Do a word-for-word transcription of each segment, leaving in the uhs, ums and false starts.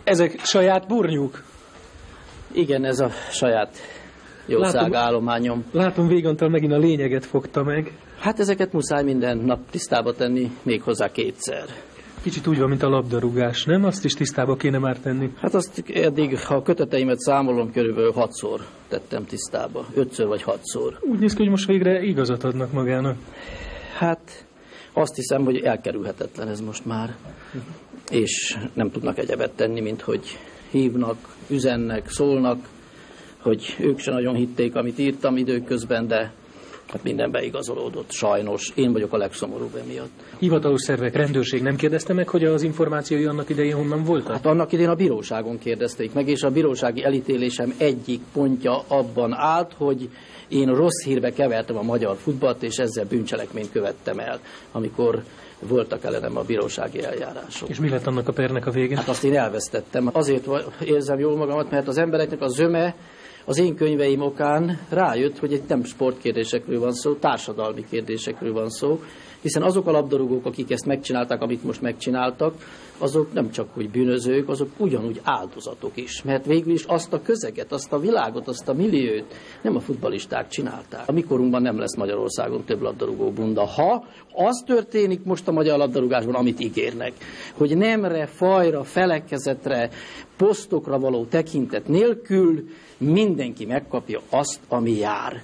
Ezek saját burnyúk? Igen, ez a saját jószágállományom. Látom, Végantal megint a lényeget fogta meg. Hát ezeket muszáj minden nap tisztába tenni, méghozzá kétszer. Kicsit úgy van, mint a labdarúgás, nem? Azt is tisztába kéne már tenni. Hát azt eddig, ha a köteteimet számolom, körülbelül hatszor tettem tisztába. Ötször vagy hatszor. Úgy néz ki, hogy most végre igazat adnak magának. Hát azt hiszem, hogy elkerülhetetlen ez most már. És nem tudnak egyebet tenni, mint hogy hívnak, üzennek, szólnak, hogy ők se nagyon hitték, amit írtam időközben, de hát minden beigazolódott, sajnos. Én vagyok a legszomorúbb emiatt. Hivatalos szervek, rendőrség nem kérdezte meg, hogy az információi annak idején honnan voltak? Hát annak idején a bíróságon kérdezték meg, és a bírósági elítélésem egyik pontja abban állt, hogy én rossz hírbe kevertem a magyar futballt, és ezzel bűncselekményt követtem el, amikor voltak ellenem a bírósági eljárások. És mi lett annak a pernek a vége? Hát azt én elvesztettem. Azért érzem jól magamat, mert az embereknek a zöme az én könyveim okán rájött, hogy egy nem sportkérdésekről van szó, társadalmi kérdésekről van szó, hiszen azok a labdarúgók, akik ezt megcsinálták, amit most megcsináltak, azok nem csak úgy bűnözők, azok ugyanúgy áldozatok is. Mert végül is azt a közeget, azt a világot, azt a milliót nem a futballisták csinálták. A mi korunkban nem lesz Magyarországon több labdarúgó bunda. Ha az történik most a magyar labdarúgásban, amit ígérnek, hogy nemre, fajra, felekezetre, posztokra való tekintet nélkül mindenki megkapja azt, ami jár.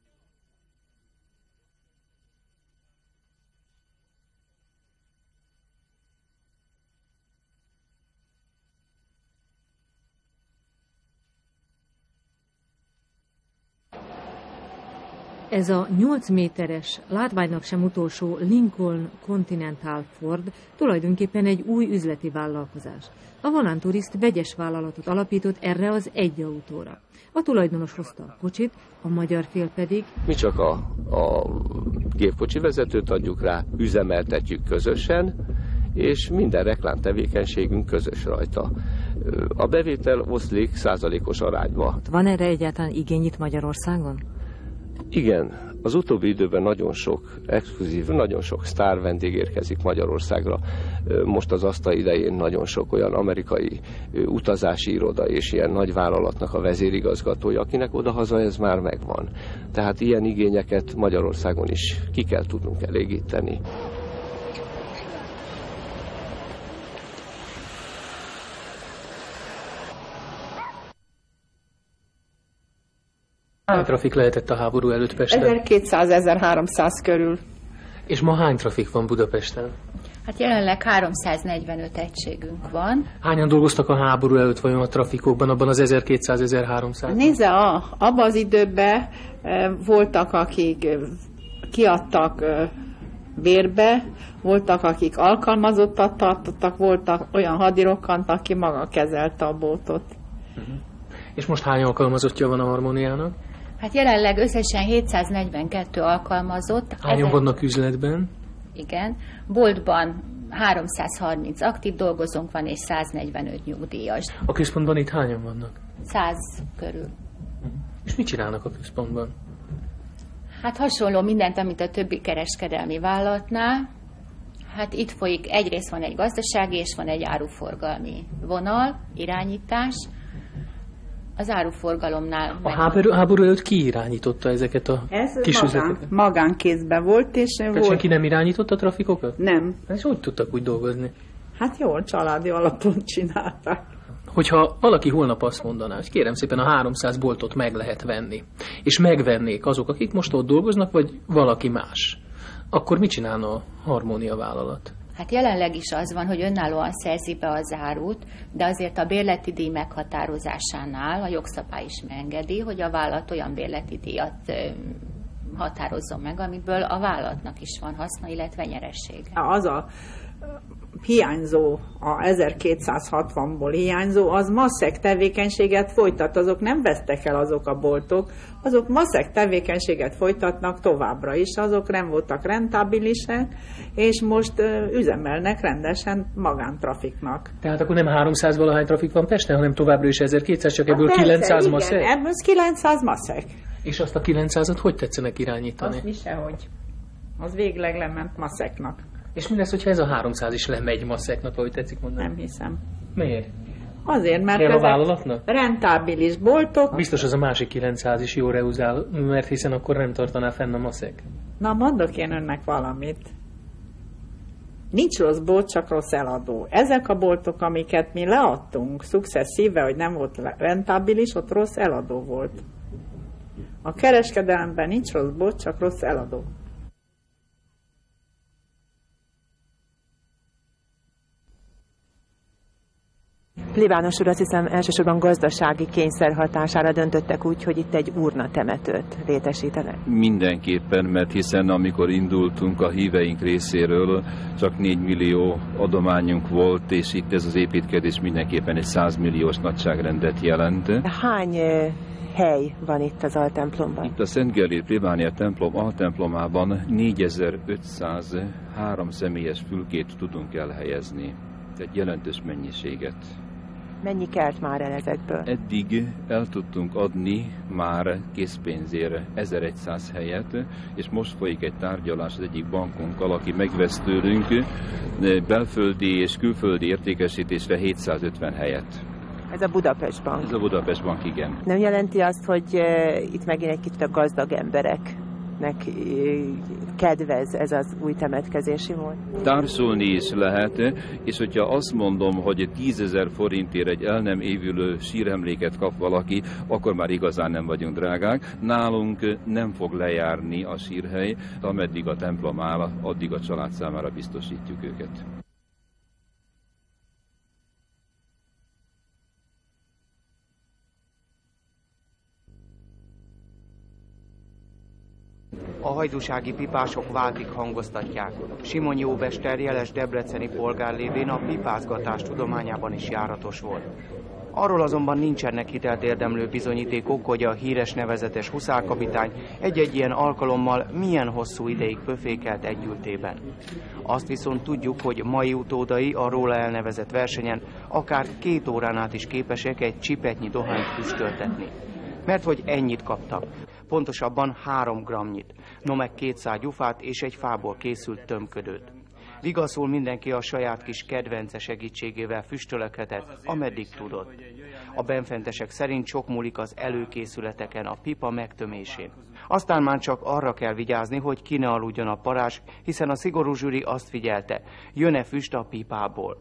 Ez a nyolc méteres, látványnak sem utolsó Lincoln Continental Ford tulajdonképpen egy új üzleti vállalkozás. A Volán Tourist vegyes vállalatot alapított erre az egy autóra. A tulajdonos hozta a kocsit, a magyar fél pedig... Mi csak a, a gépkocsi vezetőt adjuk rá, üzemeltetjük közösen, és minden reklámtevékenységünk közös rajta. A bevétel oszlik százalékos arányba. Van erre egyáltalán igény itt Magyarországon? Igen, az utóbbi időben nagyon sok exkluzív, nagyon sok sztár vendég érkezik Magyarországra. Most az asztal idején nagyon sok olyan amerikai utazási iroda és ilyen nagy vállalatnak a vezérigazgatója, akinek odahaza ez már megvan. Tehát ilyen igényeket Magyarországon is ki kell tudnunk elégíteni. Hány trafik lehetett a háború előtt Pesten? ezerkétszáz-ezerháromszáz körül. És ma hány trafik van Budapesten? Hát jelenleg háromszáznegyvenöt egységünk van. Hányan dolgoztak a háború előtt vajon a trafikokban, abban az ezerkétszáz-ezerháromszáz? Nézze, a, abban az időben e, voltak, akik e, kiadtak e, bérbe, voltak, akik alkalmazottat tartottak, voltak olyan hadirokkant, aki maga kezelte a bótot. Uh-huh. És most hány alkalmazottja van a Harmóniának? Hát jelenleg összesen hétszáznegyvenkettő alkalmazott. Hányan ezen... vannak üzletben? Igen. Boltban háromszázharminc aktív dolgozónk van, és száznegyvenöt nyugdíjas. A központban itt hányan vannak? száz körül. Uh-huh. És mit csinálnak a központban? Hát hasonló mindent, amit a többi kereskedelmi vállalatnál. Hát itt folyik, egyrészt van egy gazdasági, és van egy áruforgalmi vonal, irányítás. Az áruforgalomnál... A háború, háború előtt ki irányította ezeket a Ez kis magán, üzleteket? magánkézben volt, és Tehát volt... senki nem irányította a trafikokat? Nem. És hogy tudtak úgy dolgozni? Hát jól, családi alapon csinálták. Hogyha valaki holnap azt mondaná, hogy kérem szépen a háromszáz boltot meg lehet venni, és megvennék azok, akik most ott dolgoznak, vagy valaki más, akkor mit csinálna a Harmónia vállalat? Hát jelenleg is az van, hogy önállóan szerzi be az árut, de azért a bérleti díj meghatározásánál a jogszabály is megengedi, hogy a vállalat olyan bérleti díjat határozzon meg, amiből a vállalatnak is van haszna, illetve nyeressége. Az a hiányzó, a ezerkétszázhatvanból hiányzó, az maszek tevékenységet folytat, azok nem vesztek el azok a boltok, azok maszek tevékenységet folytatnak továbbra is, azok nem voltak rentabilisek, és most uh, üzemelnek rendesen magántrafiknak. Tehát akkor nem háromszáz valahány trafik van Pesten, hanem továbbra is ezerkétszáz, csak ebből persze, kilencszáz igen, maszek? ebből kilencszáz maszek. És azt a kilencszázat hogy tetszenek irányítani? Azt mi sehogy. Az végleg lement maszeknak. És mi lesz, hogyha ez a háromszáz is lemegy maszeknak, ahogy tetszik mondani? Nem hiszem. Miért? Azért, mert kell a ezek vállalatnak? rentábilis boltok. Biztos az a másik kilencszáz is jó reuzál, mert hiszen akkor nem tartaná fenn a maszek. Na, mondok én önnek valamit. Nincs rossz bolt, csak rossz eladó. Ezek a boltok, amiket mi leadtunk szucceszíve, hogy nem volt rentábilis, ott rossz eladó volt. A kereskedelemben nincs rossz bolt, csak rossz eladó. Plébános úr, azt hiszem elsősorban gazdasági kényszer hatására döntöttek úgy, hogy itt egy urnatemetőt létesítenek. Mindenképpen, mert hiszen amikor indultunk a híveink részéről, csak négy millió adományunk volt, és itt ez az építkezés mindenképpen egy száz milliós nagyságrendet jelent. Hány hely van itt az altemplomban? Itt a Szent Gellért plébánia templom altemplomában négyezer-ötszáz három személyes fülkét tudunk elhelyezni. Tehát jelentős mennyiséget. Mennyi kelt már el ezekből? Eddig el tudtunk adni már készpénzért ezerszáz helyet, és most folyik egy tárgyalás az egyik bankunkkal, aki megvesz tőlünk belföldi és külföldi értékesítésre hétszázötven helyet. Ez a Budapest Bank? Ez a Budapest Bank, igen. Nem jelenti azt, hogy uh, itt megint egy kicsit a gazdag embereknek kedvez ez az új temetkezési mód? Társulni is lehet, és hogyha azt mondom, hogy tízezer forintért egy el nem évülő síremléket kap valaki, akkor már igazán nem vagyunk drágák. Nálunk nem fog lejárni a sírhely, ameddig a templom áll, addig a család számára biztosítjuk őket. A hajdúsági pipások váltig hangoztatják. Simonyi óbester jeles debreceni polgár lévén a pipázgatás tudományában is járatos volt. Arról azonban nincsenek hitelt érdemlő bizonyítékok, hogy a híres nevezetes huszárkapitány egy-egy ilyen alkalommal milyen hosszú ideig pöfékelt egy ültében. Azt viszont tudjuk, hogy mai utódai a róla elnevezett versenyen akár két órán át is képesek egy csipetnyi dohányt füstöltetni. Mert hogy ennyit kaptak. Pontosabban három grammnyit, no meg kétszáz gyufát és egy fából készült tömködőt. Vigaszul mindenki a saját kis kedvence segítségével füstölökhetett, ameddig tudott. A benfentesek szerint sok múlik az előkészületeken, a pipa megtömésén. Aztán már csak arra kell vigyázni, hogy ki ne aludjon a parázs, hiszen a szigorú zsűri azt figyelte, jön-e füst a pipából.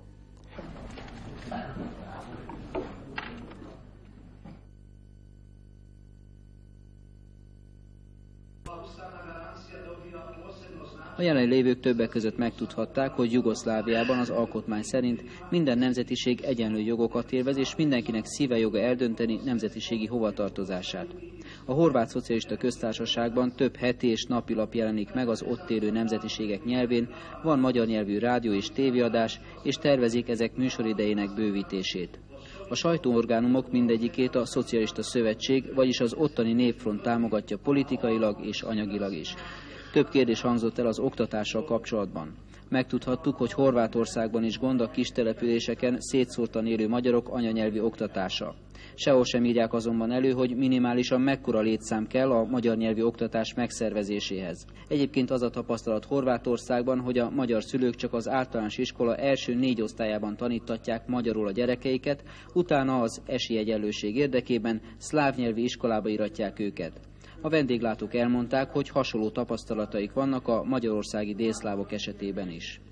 A jelen lévők többek között megtudhatták, hogy Jugoszláviában az alkotmány szerint minden nemzetiség egyenlő jogokat élvez, és mindenkinek szíve joga eldönteni nemzetiségi hovatartozását. A Horvát Szocialista Köztársaságban több heti és napilap jelenik meg az ott élő nemzetiségek nyelvén, van magyar nyelvű rádió és tévéadás, és tervezik ezek műsoridejének bővítését. A sajtóorgánumok mindegyikét a Szocialista Szövetség, vagyis az ottani Népfront támogatja politikailag és anyagilag is. Több kérdés hangzott el az oktatással kapcsolatban. Megtudhattuk, hogy Horvátországban is gond a kis településeken szétszórtan élő magyarok anyanyelvi oktatása. Sehol sem írják azonban elő, hogy minimálisan mekkora létszám kell a magyar nyelvi oktatás megszervezéséhez. Egyébként az a tapasztalat Horvátországban, hogy a magyar szülők csak az általános iskola első négy osztályában tanítatják magyarul a gyerekeiket, utána az esélyegyenlőség érdekében szláv nyelvi iskolába iratják őket. A vendéglátók elmondták, hogy hasonló tapasztalataik vannak a magyarországi délszlávok esetében is.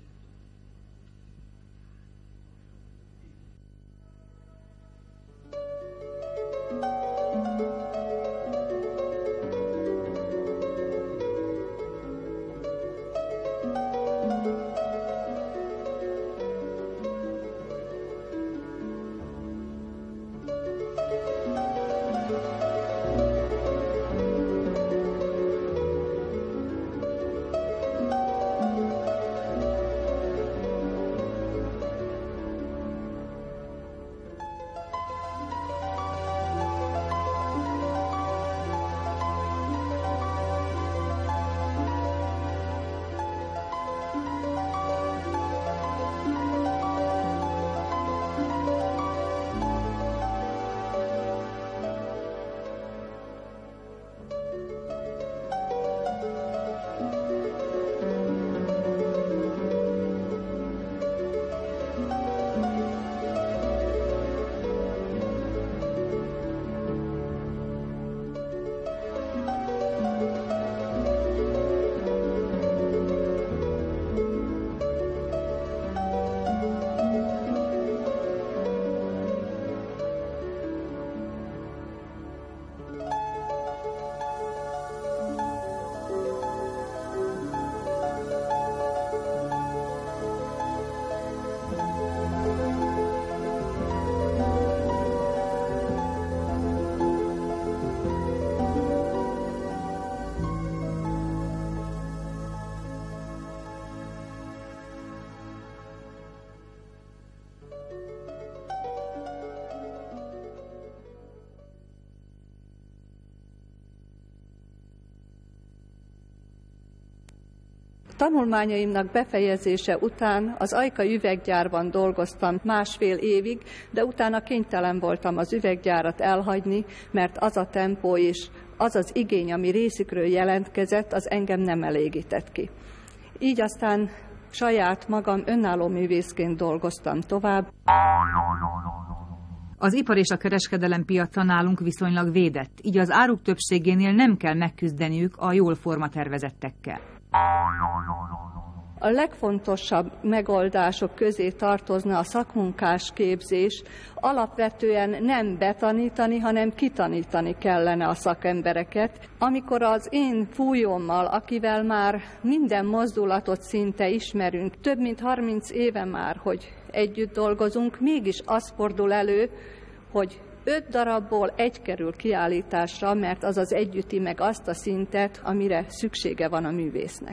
Tanulmányaimnak befejezése után az Ajkai üveggyárban dolgoztam másfél évig, de utána kénytelen voltam az üveggyárat elhagyni, mert az a tempó és az az igény, ami részükről jelentkezett, az engem nem elégített ki. Így aztán saját magam önálló művészként dolgoztam tovább. Az ipar és a kereskedelem piaca nálunk viszonylag védett, így az áruk többségénél nem kell megküzdeniük a jól formatervezettekkel. A legfontosabb megoldások közé tartozna a szakmunkás képzés. Alapvetően nem betanítani, hanem kitanítani kellene a szakembereket. Amikor az én fújómmal, akivel már minden mozdulatot szinte ismerünk, több mint harminc éve már, hogy együtt dolgozunk, mégis az fordul elő, hogy öt darabból egy kerül kiállításra, mert az az együtti meg azt a szintet, amire szüksége van a művésznek.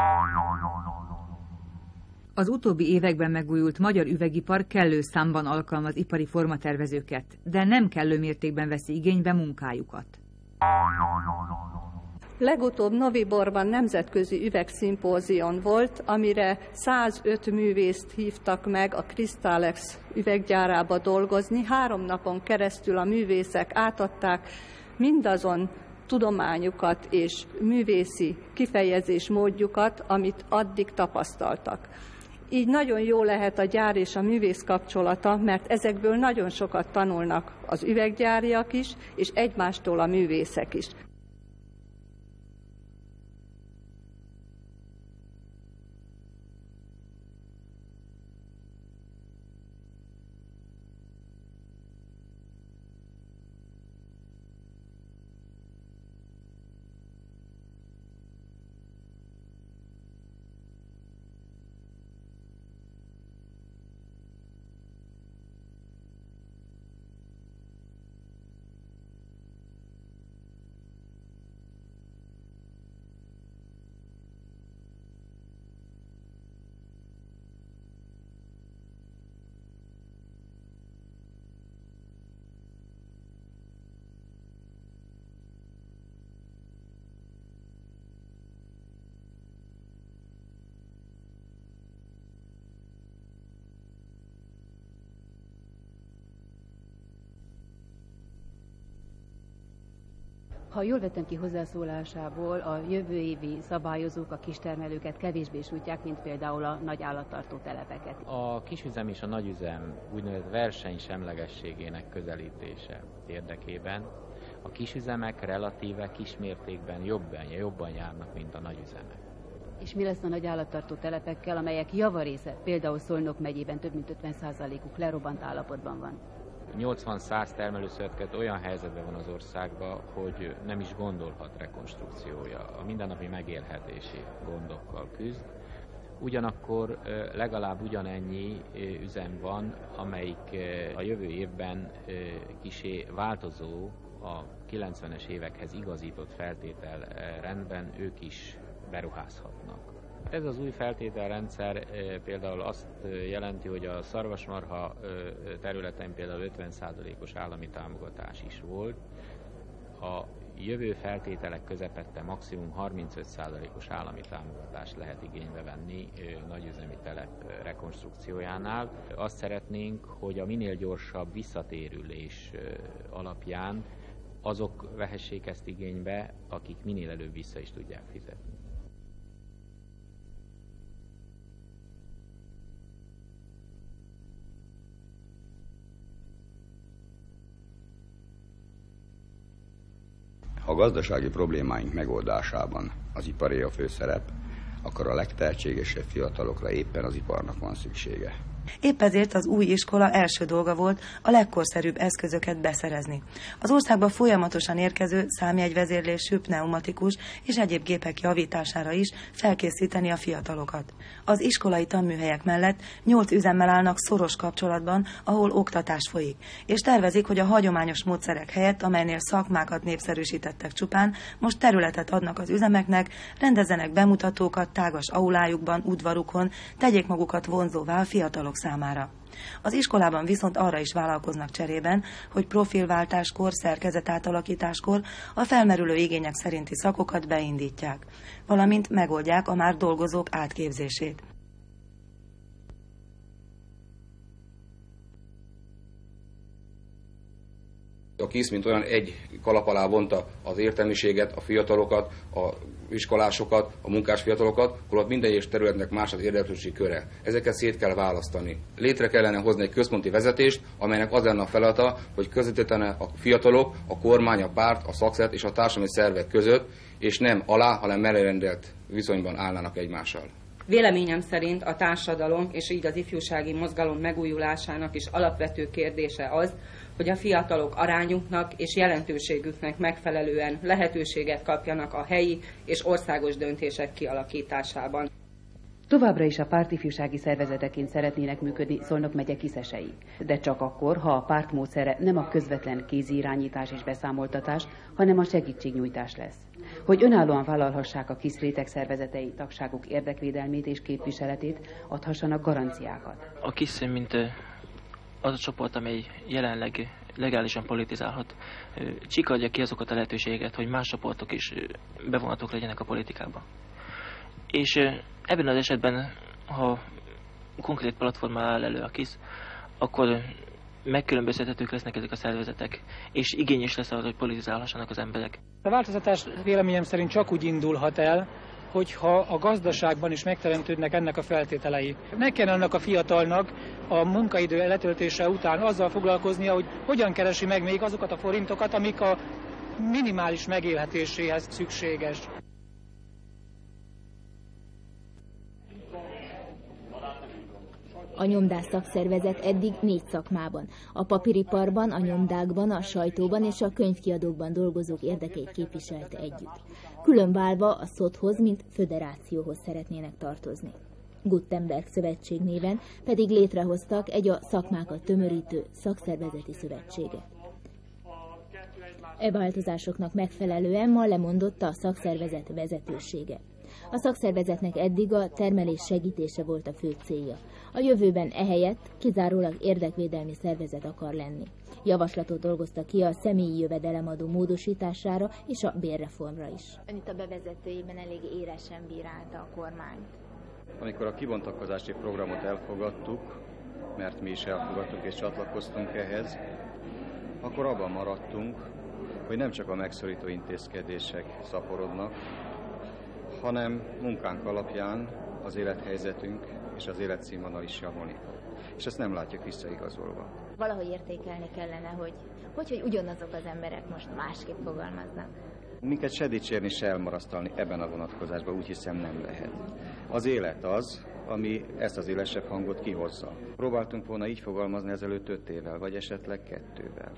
Az utóbbi években megújult magyar üvegipar kellő számban alkalmaz ipari formatervezőket, de nem kellő mértékben veszi igénybe munkájukat. Legutóbb Noviborban nemzetközi üvegszimpózion volt, amire százöt művészt hívtak meg a Crystallex üveggyárába dolgozni. Három napon keresztül a művészek átadták mindazon tudományukat és művészi kifejezés módjukat, amit addig tapasztaltak. Így nagyon jó lehet a gyár és a művész kapcsolata, mert ezekből nagyon sokat tanulnak az üveggyáriak is, és egymástól a művészek is. Ha jól vettem ki hozzászólásából, a jövő évi szabályozók a kistermelőket kevésbé sújtják, mint például a nagy állattartó telepeket. A kisüzem és a nagyüzem úgynevezett versenysemlegességének közelítése érdekében a kisüzemek relatíve kismértékben jobban, jobban járnak, mint a nagyüzemek. És mi lesz a nagy állattartó telepekkel, amelyek javarésze, például Szolnok megyében több mint ötven százalékuk lerobbant állapotban van? nyolcvan-száz termelőszövetkezet olyan helyzetben van az országban, hogy nem is gondolhat rekonstrukciója. A mindennapi megélhetési gondokkal küzd. Ugyanakkor legalább ugyanennyi üzem van, amelyik a jövő évben kissé változó, a kilencvenes évekhez igazított feltételrendben ők is beruházhatnak. Ez az új feltételrendszer például azt jelenti, hogy a szarvasmarha területen például ötven százalékos állami támogatás is volt. A jövő feltételek közepette maximum harmincöt százalékos állami támogatást lehet igénybe venni nagyüzemi telep rekonstrukciójánál. Azt szeretnénk, hogy a minél gyorsabb visszatérülés alapján azok vehessék ezt igénybe, akik minél előbb vissza is tudják fizetni. Ha a gazdasági problémáink megoldásában az iparé a főszerep, akkor a legtehetségesebb fiatalokra éppen az iparnak van szüksége. Épp ezért az új iskola első dolga volt a legkorszerűbb eszközöket beszerezni. Az országba folyamatosan érkező számjegyvezérlésű, pneumatikus és egyéb gépek javítására is felkészíteni a fiatalokat. Az iskolai tanműhelyek mellett nyolc üzemmel állnak szoros kapcsolatban, ahol oktatás folyik, és tervezik, hogy a hagyományos módszerek helyett, amelynél szakmákat népszerűsítettek csupán, most területet adnak az üzemeknek, rendezzenek bemutatókat tágas aulájukban, udvarukon, tegyék magukat vonzóvá a fiatalok számára. Az iskolában viszont arra is vállalkoznak cserében, hogy profilváltáskor, szerkezetátalakításkor a felmerülő igények szerinti szakokat beindítják, valamint megoldják a már dolgozók átképzését. A KISZ, mint olyan, egy kalap alá vonta az értelmiséget, a fiatalokat, a iskolásokat, a munkás fiatalokat, akkor ott minden egyes területnek más az érdeklődési köre. Ezeket szét kell választani. Létre kellene hozni egy központi vezetést, amelynek az lenne a feladata, hogy közvetítene a fiatalok, a kormány, a párt, a szakszervezet és a társadalmi szervek között, és nem alá, hanem mellérendelt viszonyban állnának egymással. Véleményem szerint a társadalom és így az ifjúsági mozgalom megújulásának is alapvető kérdése az, hogy a fiatalok arányuknak és jelentőségüknek megfelelően lehetőséget kapjanak a helyi és országos döntések kialakításában. Továbbra is a pártifjúsági szervezeteként szeretnének működni Szolnok megye kiszesei, de csak akkor, ha a párt módszere nem a közvetlen kézi irányítás és beszámoltatás, hanem a segítségnyújtás lesz. Hogy önállóan vállalhassák a KISZ rétegszervezetei tagságuk érdekvédelmét és képviseletét, adhassanak garanciákat. A KISZ, mint az a csoport, amely jelenleg legálisan politizálhat, csikadja ki azokat a lehetőségeket, hogy más csoportok is bevonhatók legyenek a politikába. És ebben az esetben, ha konkrét platformmal áll elő a KISZ, akkor megkülönböztethetők lesznek ezek a szervezetek, és igényes lesz arra, hogy politizálhassanak az emberek. A változtatás véleményem szerint csak úgy indulhat el, hogyha a gazdaságban is megteremtődnek ennek a feltételei. Meg kell annak a fiatalnak a munkaidő letöltése után azzal foglalkoznia, hogy hogyan keresi meg még azokat a forintokat, amik a minimális megélhetéséhez szükséges. A nyomdász szakszervezet eddig négy szakmában, a papíriparban, a nyomdákban, a sajtóban és a könyvkiadókban dolgozók érdekeit képviselte együtt. Különválva a szothoz, mint föderációhoz szeretnének tartozni. Gutenberg szövetség néven pedig létrehoztak egy a szakmákat tömörítő szakszervezeti szövetséget. E változásoknak megfelelően ma lemondott a szakszervezet vezetősége. A szakszervezetnek eddig a termelés segítése volt a fő célja. A jövőben ehelyett kizárólag érdekvédelmi szervezet akar lenni. Javaslatot dolgozta ki a személyi jövedelemadó módosítására és a bérreformra is. Ön itt a bevezetőjében elég éresen bírálta a kormányt. Amikor a kibontakozási programot elfogadtuk, mert mi is elfogadtuk és csatlakoztunk ehhez, akkor abban maradtunk, hogy nem csak a megszorító intézkedések szaporodnak, hanem munkánk alapján az élethelyzetünk és az életszínvonal is javulni. És ezt nem látjuk visszaigazolva. Valahogy értékelni kellene, hogy, hogy, hogy ugyanazok az emberek most másképp fogalmaznak. Minket se dicsérni, se elmarasztalni ebben a vonatkozásban úgy hiszem nem lehet. Az élet az, ami ezt az élesebb hangot kihozza. Próbáltunk volna így fogalmazni ezelőtt öt évvel, vagy esetleg kettővel.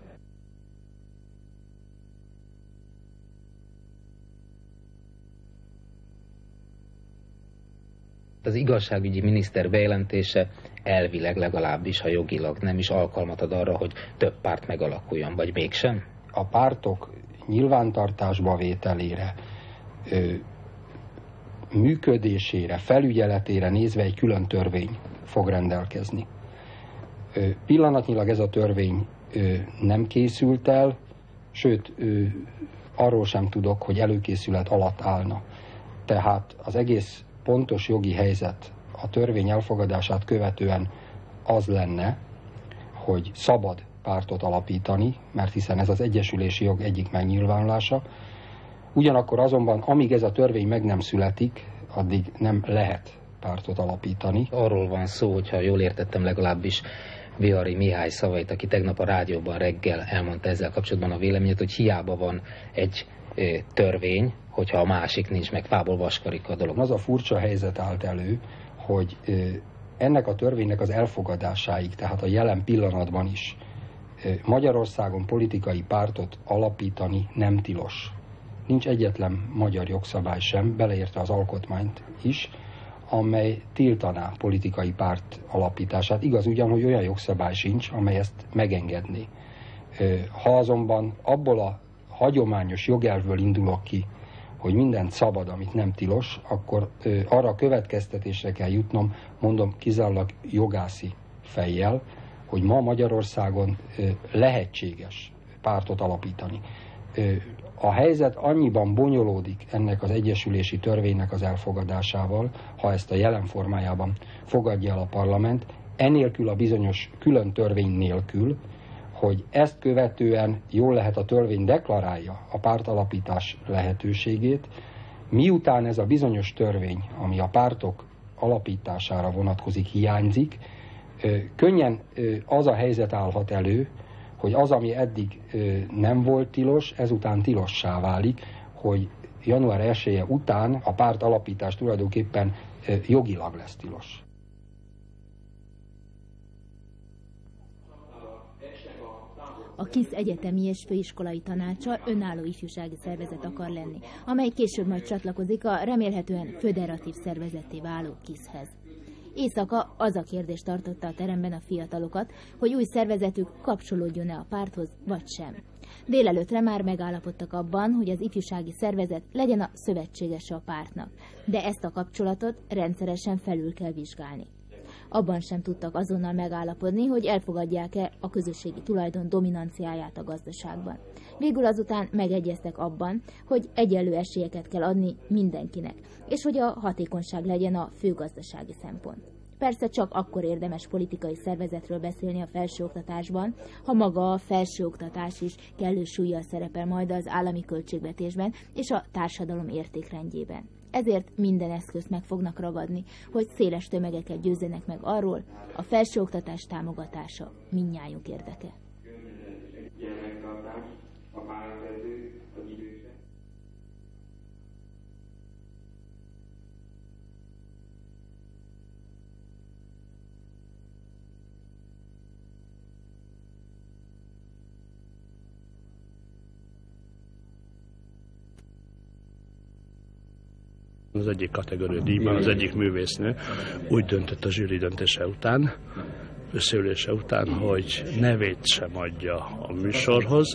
Az igazságügyi miniszter bejelentése elvileg legalábbis, ha jogilag nem is alkalmat ad arra, hogy több párt megalakuljon, vagy mégsem? A pártok nyilvántartásba vételére, ö, működésére, felügyeletére nézve egy külön törvény fog rendelkezni. Ö, pillanatnyilag ez a törvény ö, nem készült el, sőt, ö, arról sem tudok, hogy előkészület alatt állna. Tehát az egész pontos jogi helyzet a törvény elfogadását követően az lenne, hogy szabad pártot alapítani, mert hiszen ez az egyesülési jog egyik megnyilvánulása. Ugyanakkor azonban, amíg ez a törvény meg nem születik, addig nem lehet pártot alapítani. Arról van szó, hogyha jól értettem legalábbis Bihari Mihály szavait, aki tegnap a rádióban reggel elmondta ezzel kapcsolatban a véleményét, hogy hiába van egy ö, törvény, hogyha a másik nincs, meg fából vaskarik a dolog. Az a furcsa helyzet állt elő, hogy ö, ennek a törvénynek az elfogadásáig, tehát a jelen pillanatban is ö, Magyarországon politikai pártot alapítani nem tilos. Nincs egyetlen magyar jogszabály sem, beleértve az alkotmányt is, amely tiltaná politikai párt alapítását. Igaz ugyan, hogy olyan jogszabály sincs, amely ezt megengedné. Ha azonban abból a hagyományos jogelvből indulok ki, hogy mindent szabad, amit nem tilos, akkor ö, arra a következtetésre kell jutnom, mondom kizárólag jogászi fejjel, hogy ma Magyarországon ö, lehetséges pártot alapítani. Ö, a helyzet annyiban bonyolódik ennek az egyesülési törvénynek az elfogadásával, ha ezt a jelen formájában fogadja el a parlament, enélkül a bizonyos külön törvény nélkül, hogy ezt követően jól lehet a törvény deklarálja a pártalapítás lehetőségét, miután ez a bizonyos törvény, ami a pártok alapítására vonatkozik, hiányzik, könnyen az a helyzet állhat elő, hogy az, ami eddig nem volt tilos, ezután tilossá válik, hogy január elseje után a párt alapítás tulajdonképpen jogilag lesz tilos. A KISZ egyetemi és főiskolai tanácsa önálló ifjúsági szervezet akar lenni, amely később majd csatlakozik a remélhetően föderatív szervezetté váló KISZ-hez. Éjszaka az a kérdés tartotta a teremben a fiatalokat, hogy új szervezetük kapcsolódjon-e a párthoz, vagy sem. Délelőttre már megállapodtak abban, hogy az ifjúsági szervezet legyen a szövetségese a pártnak, de ezt a kapcsolatot rendszeresen felül kell vizsgálni. Abban sem tudtak azonnal megállapodni, hogy elfogadják-e a közösségi tulajdon dominanciáját a gazdaságban. Végül azután megegyeztek abban, hogy egyenlő esélyeket kell adni mindenkinek, és hogy a hatékonyság legyen a fő gazdasági szempont. Persze csak akkor érdemes politikai szervezetről beszélni a felsőoktatásban, ha maga a felsőoktatás is kellő súllyal szerepel majd az állami költségvetésben és a társadalom értékrendjében. Ezért minden eszközt meg fognak ragadni, hogy széles tömegeket győzzenek meg arról, a felsőoktatás támogatása mindnyájunk érdeke. Az egyik kategória díjban az egyik művésznő úgy döntött a zsűri döntése után, összeülése után, hogy nevét sem adja a műsorhoz,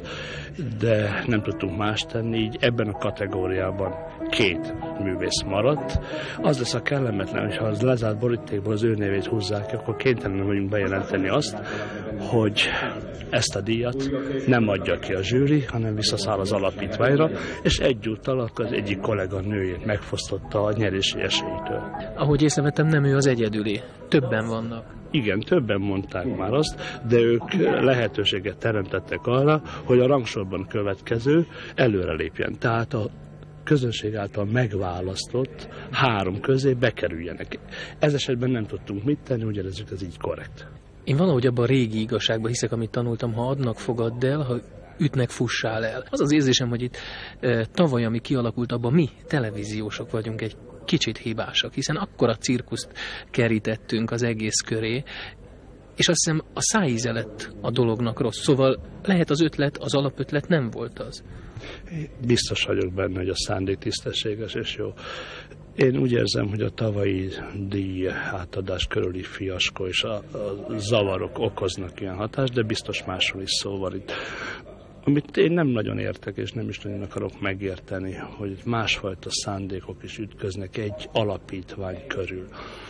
de nem tudtunk más tenni, így ebben a kategóriában két művész maradt. Az lesz a kellemetlen, hogyha az lezárt borítékból az ő nevét húzzák, akkor kénytelen vagyunk bejelenteni azt, hogy ezt a díjat nem adja ki a zsűri, hanem visszaszáll az alapítványra, és egyúttal az egyik kollega nőjét megfosztotta a nyerési esélytől. Ahogy észrevettem, nem ő az egyedüli. Többen vannak. Igen, többen mondták már azt, de ők lehetőséget teremtettek arra, hogy a rangsorban következő előrelépjen. Tehát a közönség által megválasztott három közé bekerüljenek. Ez esetben nem tudtunk mit tenni, úgy érezzük, ez így korrekt. Én valahogy abban a régi igazságban hiszek, amit tanultam, ha adnak, fogadd el, ha ütnek, fussál el. Az az érzésem, hogy itt e, tavaly, ami kialakult, abban mi, televíziósok vagyunk egy kicsit hibásak, hiszen akkora cirkuszt kerítettünk az egész köré, és azt hiszem a szájíze lett a dolognak rossz. Szóval lehet az ötlet, az alapötlet nem volt az. Biztos vagyok benne, hogy a szándék tisztességes és jó. Én úgy érzem, hogy a tavalyi díj átadás körüli fiaskó és a, a zavarok okoznak ilyen hatást, de biztos másról is szó van itt. Amit én nem nagyon értek, és nem is nagyon akarok megérteni, hogy másfajta szándékok is ütköznek egy alapítvány körül.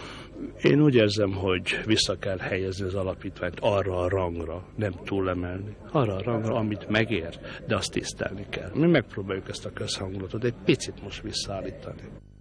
Én úgy érzem, hogy vissza kell helyezni az alapítványt arra a rangra, nem túlemelni, arra a rangra, amit megér, de azt tisztelni kell. Mi megpróbáljuk ezt a közhangulatot egy picit most visszaállítani.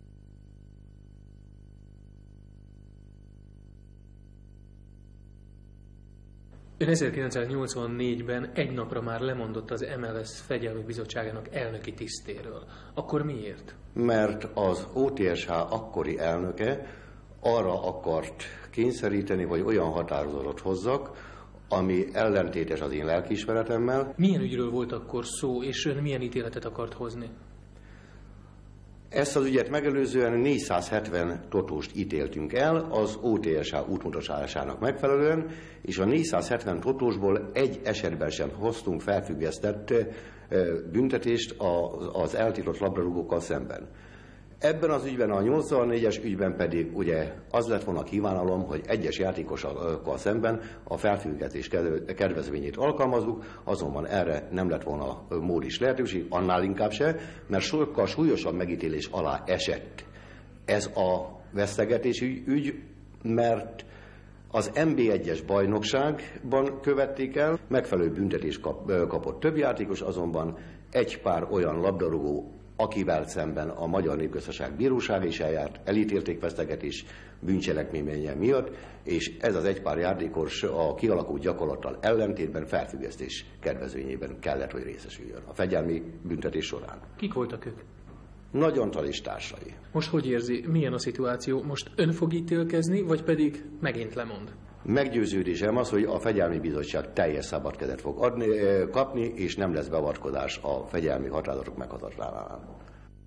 Ön ezerkilencszáznyolcvannégyben egy napra már lemondott az em el es Fegyelmi Bizottságának elnöki tisztéről. Akkor miért? Mert az o té es há akkori elnöke arra akart kényszeríteni, vagy olyan határozatot hozzak, ami ellentétes az én lelkiismeretemmel. Milyen ügyről volt akkor szó, és ön milyen ítéletet akart hozni? Ezt az ügyet megelőzően négyszázhetven totóst ítéltünk el az o té es há útmutatásának megfelelően, és a négyszázhetven totósból egy esetben sem hoztunk felfüggesztett büntetést az eltiltott labdarúgókkal szemben. Ebben az ügyben, a nyolcvannégyes ügyben pedig ugye az lett volna kívánalom, hogy egyes játékosokkal szemben a felfüggesztés kedvezményét alkalmazzuk, azonban erre nem lett volna mód is lehetőség, annál inkább se, mert sokkal súlyosabb megítélés alá esett ez a vesztegetési ügy, mert az en bé egyes bajnokságban követték el, megfelelő büntetést kap, kapott több játékos, azonban egy pár olyan labdarúgó, akivel szemben a Magyar Népköztársaság Bírósága is eljárt, elítélték vesztegetés bűncselekménye miatt, és ez az egy pár játékos a kialakult gyakorlattal ellentétben felfüggesztés kedvezményében kellett, hogy részesüljön a fegyelmi büntetés során. Kik voltak ők? Nagy Antal és társai. Most hogy érzi, milyen a szituáció? Most ön fog ítélkezni, vagy pedig megint lemond? Meggyőződésem az, hogy a Fegyelmi Bizottság teljes szabad kezet fog adni, kapni, és nem lesz beavatkozás a fegyelmi határozatok meghatalmazásánál.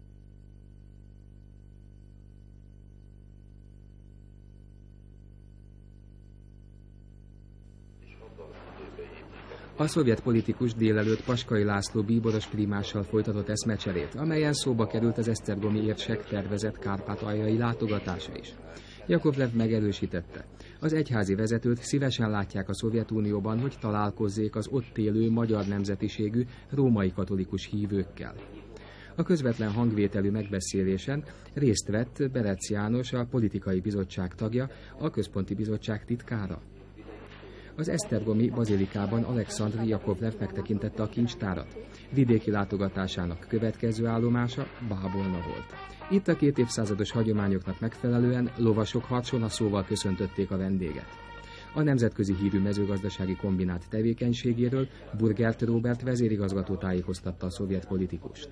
A szovjet politikus délelőtt Paskai László bíboros primással folytatott eszmecserét, amelyen szóba került az esztergomi érsek tervezett kárpátaljai látogatása is. Jakovlev megerősítette, az egyházi vezetőt szívesen látják a Szovjetunióban, hogy találkozzék az ott élő magyar nemzetiségű római katolikus hívőkkel. A közvetlen hangvételű megbeszélésen részt vett Berec János, a politikai bizottság tagja, a központi bizottság titkára. Az esztergomi bazilikában Alexandr Jakovlev megtekintette a kincstárat. Vidéki látogatásának következő állomása Bábolna volt. Itt a két évszázados hagyományoknak megfelelően lovasok harcsona szóval köszöntötték a vendéget. A nemzetközi hírű mezőgazdasági kombinát tevékenységéről Burgert Róbert vezérigazgató tájékoztatta a szovjet politikust.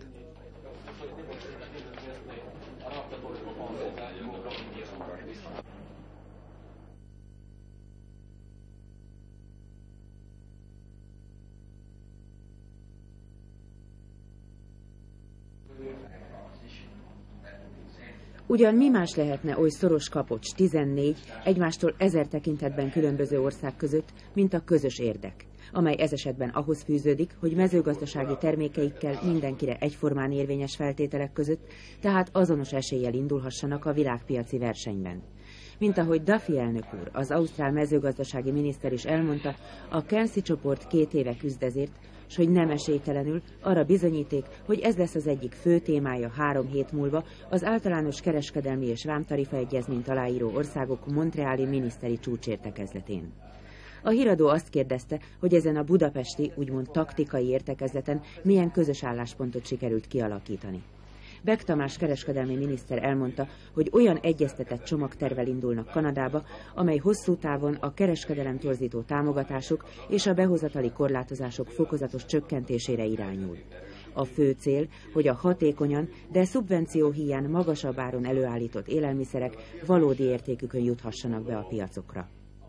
Ugyan mi más lehetne oly szoros kapocs tizennégy egymástól ezer tekintetben különböző ország között, mint a közös érdek, amely ez esetben ahhoz fűződik, hogy mezőgazdasági termékeikkel mindenkire egyformán érvényes feltételek között, tehát azonos eséllyel indulhassanak a világpiaci versenyben. Mint ahogy Duffy elnök úr, az ausztrál mezőgazdasági miniszter is elmondta, a Cairnsey csoport két éve küzd ezért, s hogy nem esélytelenül arra bizonyíték, hogy ez lesz az egyik fő témája három hét múlva az általános kereskedelmi és vámtarifa egyezményt aláíró országok montreali miniszteri csúcsértekezletén. A híradó azt kérdezte, hogy ezen a budapesti, úgymond taktikai értekezleten milyen közös álláspontot sikerült kialakítani. Beck Tamás kereskedelmi miniszter elmondta, hogy olyan egyeztetett csomagtervvel indulnak Kanadába, amely hosszú távon a kereskedelem torzító támogatások és a behozatali korlátozások fokozatos csökkentésére irányul. A fő cél, hogy a hatékonyan, de szubvenció híján magasabb áron előállított élelmiszerek valódi értékükön juthassanak be a piacokra.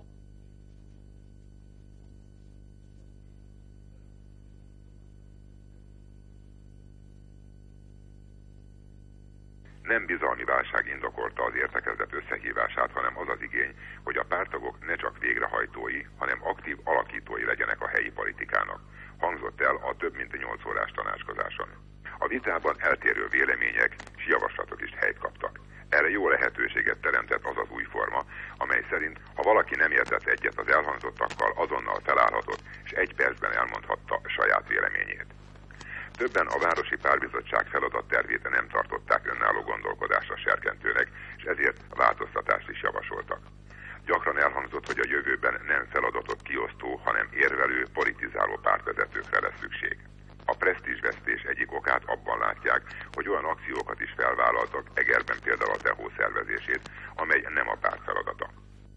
Nem bizalmi válság indokolta az értekezlet összehívását, hanem az az igény, hogy a párttagok ne csak végrehajtói, hanem aktív alakítói legyenek a helyi politikának, hangzott el a több mint nyolc órás tanácskozáson. A vitában eltérő vélemények és javaslatok is helyt kaptak. Erre jó lehetőséget teremtett az az új forma, amely szerint, ha valaki nem értett egyet az elhangzottakkal, azonnal felállhatott, és egy percben elmondhatta saját véleményét. Többen a Városi Párbizottság feladattervét nem tartották önálló gondolkodásra serkentőnek, és ezért változtatást is javasoltak. Gyakran elhangzott, hogy a jövőben nem feladatot kiosztó, hanem érvelő, politizáló pártvezetőkre lesz szükség. A presztízsvesztés egyik okát abban látják, hogy olyan akciókat is felvállaltak, Egerben például a Tehó szervezését, amely nem a párt feladata.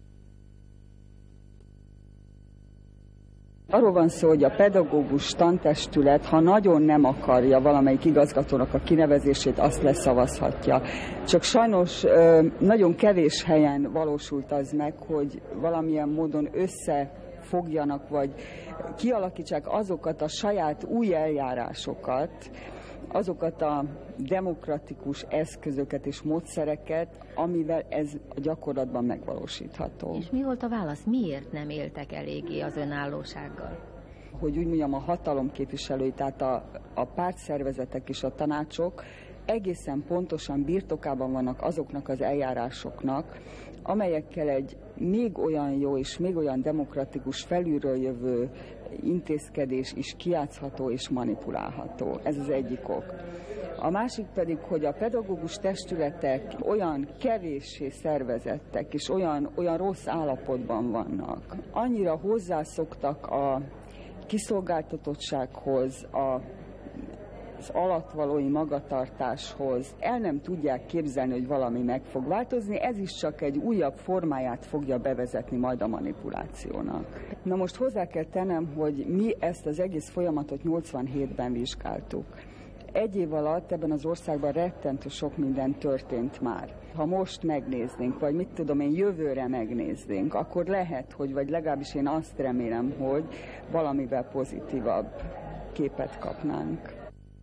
Arról van szó, hogy a pedagógus tantestület, ha nagyon nem akarja valamelyik igazgatónak a kinevezését, azt leszavazhatja. Csak sajnos nagyon kevés helyen valósult az meg, hogy valamilyen módon összefogjanak, vagy kialakítsák azokat a saját új eljárásokat, azokat a demokratikus eszközöket és módszereket, amivel ez a gyakorlatban megvalósítható. És mi volt a válasz? Miért nem éltek eléggé az önállósággal? Hogy úgy mondjam, a hatalomképviselői, tehát a, a pártszervezetek és a tanácsok egészen pontosan birtokában vannak azoknak az eljárásoknak, amelyekkel egy még olyan jó és még olyan demokratikus felülről jövő intézkedés is kijátszható és manipulálható. Ez az egyik ok. A másik pedig, hogy a pedagógus testületek olyan kevéssé szervezettek, és olyan, olyan rossz állapotban vannak. Annyira hozzászoktak a kiszolgáltatottsághoz, a az alatvalói magatartáshoz, el nem tudják képzelni, hogy valami meg fog változni, ez is csak egy újabb formáját fogja bevezetni majd a manipulációnak. Na most hozzá kell tennem, hogy mi ezt az egész folyamatot nyolcvanhétben vizsgáltuk. Egy év alatt ebben az országban rettentő sok minden történt már. Ha most megnéznénk, vagy mit tudom én, jövőre megnéznénk, akkor lehet, hogy, vagy legalábbis én azt remélem, hogy valamivel pozitívabb képet kapnánk.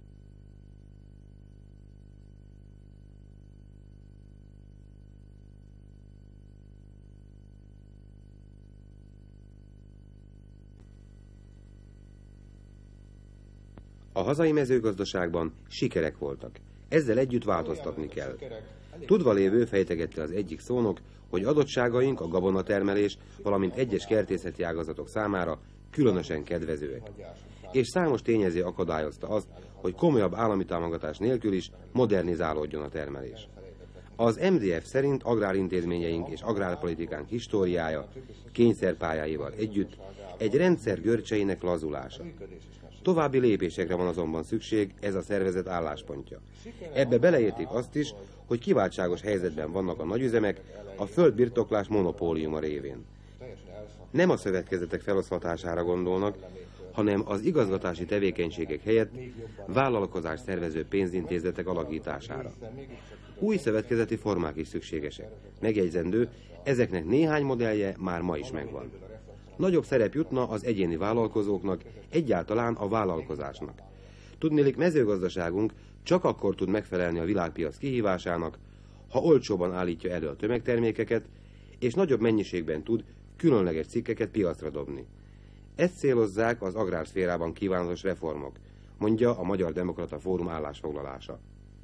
A hazai mezőgazdaságban sikerek voltak. Ezzel együtt változtatni kell. Tudva lévő fejtegette az egyik szónok, hogy adottságaink a gabonatermelés, valamint egyes kertészeti ágazatok számára különösen kedvezőek. És számos tényező akadályozta azt, hogy komolyabb állami támogatás nélkül is modernizálódjon a termelés. Az em dé ef szerint agrárintézményeink és agrárpolitikánk históriája kényszerpályáival együtt egy rendszer görcseinek lazulása. További lépésekre van azonban szükség, ez a szervezet álláspontja. Ebbe beleértik azt is, hogy kiváltságos helyzetben vannak a nagyüzemek a földbirtoklás monopóliuma révén. Nem a szövetkezetek feloszlatására gondolnak, hanem az igazgatási tevékenységek helyett vállalkozás szervező pénzintézetek alakítására. Új szövetkezeti formák is szükségesek. Megjegyzendő, ezeknek néhány modellje már ma is megvan. Nagyobb szerep jutna az egyéni vállalkozóknak, egyáltalán a vállalkozásnak. Tudniillik, mezőgazdaságunk csak akkor tud megfelelni a világpiac kihívásának, ha olcsóban állítja elő a tömegtermékeket, és nagyobb mennyiségben tud különleges cikkeket piacra dobni. Ezt célozzák az agrárszférában kívánatos reformok, mondja a Magyar Demokrata Fórum állásfoglalása.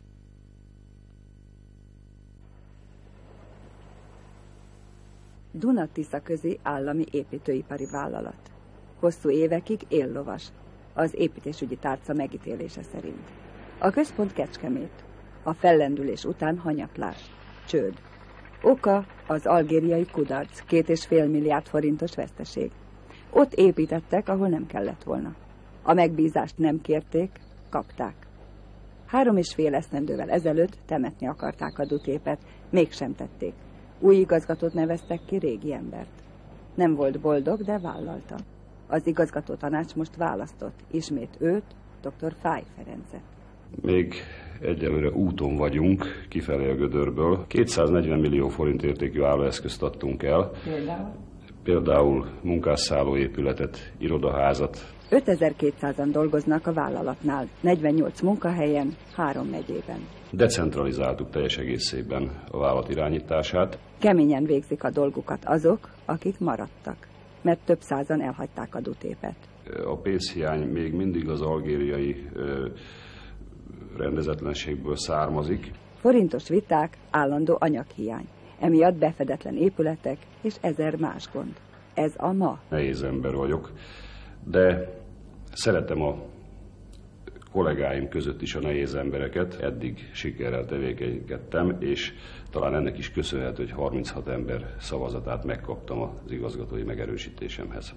Duna-Tisza közi állami építőipari vállalat. Hosszú évekig éllovas, az építésügyi tárca megítélése szerint. A központ Kecskemét. A fellendülés után hanyatlás, csőd. Oka az algériai kudarc, két és fél milliárd forintos veszteség. Ott építettek, ahol nem kellett volna. A megbízást nem kérték, kapták. Három és fél esztendővel ezelőtt temetni akarták a dutépet, mégsem tették. Új igazgatót neveztek ki, régi embert. Nem volt boldog, de vállalta. Az igazgató tanács most választott, ismét őt, dr. Fáj Ferencet. Még egyelőre úton vagyunk kifelé a gödörből. kétszáznegyven millió forint értékű állóeszközt adtunk el. Például? Például munkásszálló épületet, irodaházat. ötezer-kétszázan dolgoznak a vállalatnál, negyvennyolc munkahelyen, három megyében. Decentralizáltuk teljes egészében a vállalat irányítását. Keményen végzik a dolgukat azok, akik maradtak, mert több százan elhagyták a dutépet. A pénzhiány még mindig az algériai ö, rendezetlenségből származik. Forintos viták, állandó anyaghiány. Emiatt befedetlen épületek és ezer más gond. Ez a ma. Nehéz ember vagyok, de szeretem a kollégáim között is a nehéz embereket. Eddig sikerrel tevékenykedtem, és talán ennek is köszönhető, hogy harminchat ember szavazatát megkaptam az igazgatói megerősítésemhez.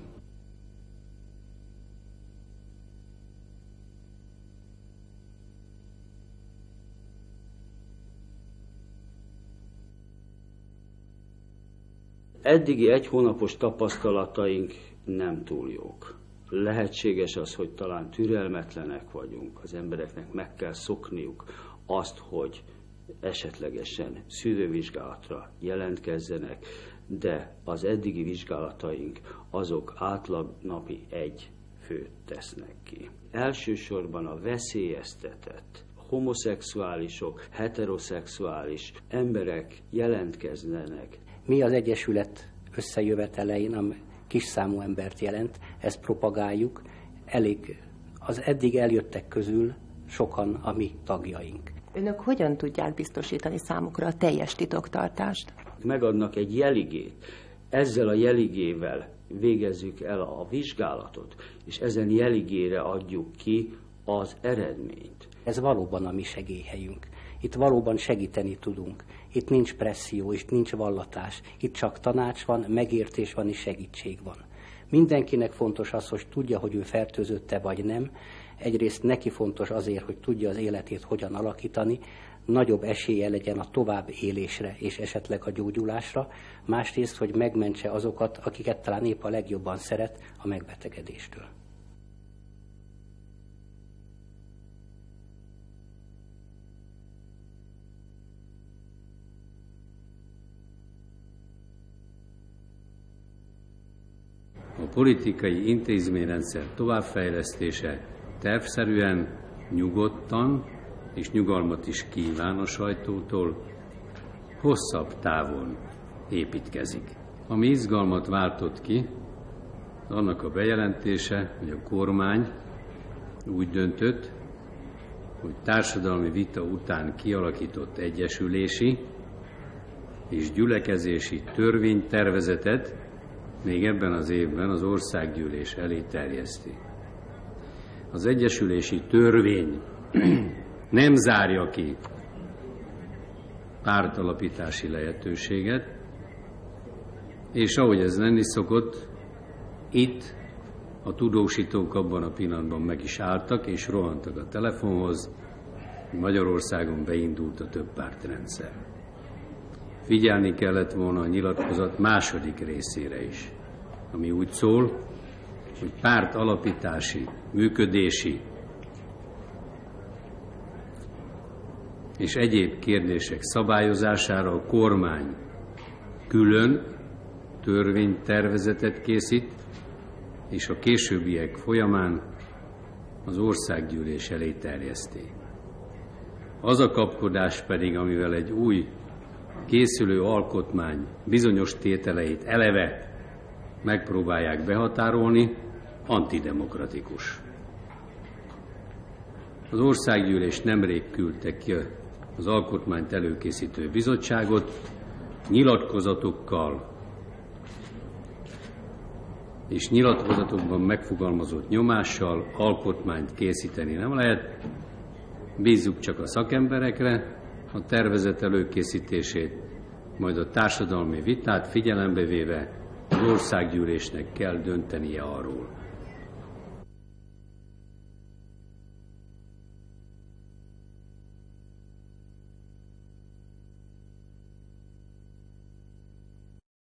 Eddigi egy hónapos tapasztalataink nem túl jók. Lehetséges az, hogy talán türelmetlenek vagyunk, az embereknek meg kell szokniuk azt, hogy esetlegesen szűrővizsgálatra jelentkezzenek, de az eddigi vizsgálataink azok átlag napi egy főt tesznek ki. Elsősorban a veszélyeztetett homoszexuálisok, heteroszexuális emberek jelentkeznek. Mi az Egyesület összejövetelein, ami kis számú embert jelent, ezt propagáljuk, elég az eddig eljöttek közül sokan a mi tagjaink. Önök hogyan tudják biztosítani számukra a teljes titoktartást? Megadnak egy jeligét, ezzel a jeligével végezzük el a vizsgálatot, és ezen jeligére adjuk ki az eredményt. Ez valóban a mi segélyhelyünk. Itt valóban segíteni tudunk. Itt nincs presszió, itt nincs vallatás. Itt csak tanács van, megértés van és segítség van. Mindenkinek fontos az, hogy tudja, hogy ő fertőzötte vagy nem. Egyrészt neki fontos azért, hogy tudja az életét hogyan alakítani, nagyobb esélye legyen a tovább élésre és esetleg a gyógyulásra. Másrészt, hogy megmentse azokat, akiket talán épp a legjobban szeret a megbetegedéstől. A politikai intézményrendszer továbbfejlesztése tervszerűen, nyugodtan és nyugalmat is kíván a sajtótól, hosszabb távon építkezik. Ami izgalmat váltott ki, annak a bejelentése, hogy a kormány úgy döntött, hogy társadalmi vita után kialakított egyesülési és gyülekezési törvénytervezetet még ebben az évben az országgyűlés elé terjeszti. Az egyesülési törvény nem zárja ki pártalapítási lehetőséget, és ahogy ez lenni szokott, itt a tudósítók abban a pillanatban meg is álltak, és rohantak a telefonhoz, Magyarországon beindult a többpártrendszer. Figyelni kellett volna a nyilatkozat második részére is, ami úgy szól, hogy párt alapítási, működési és egyéb kérdések szabályozására a kormány külön törvénytervezetet készít, és a későbbiek folyamán az országgyűlés elé terjeszti. Az a kapkodás pedig, amivel egy új készülő alkotmány bizonyos tételeit eleve megpróbálják behatárolni, antidemokratikus. Az országgyűlés nemrég küldte ki az alkotmányt előkészítő bizottságot, nyilatkozatokkal és nyilatkozatokban megfogalmazott nyomással alkotmányt készíteni nem lehet. Bízzuk csak a szakemberekre a tervezet előkészítését, majd a társadalmi vitát figyelembe véve az országgyűlésnek kell döntenie arról,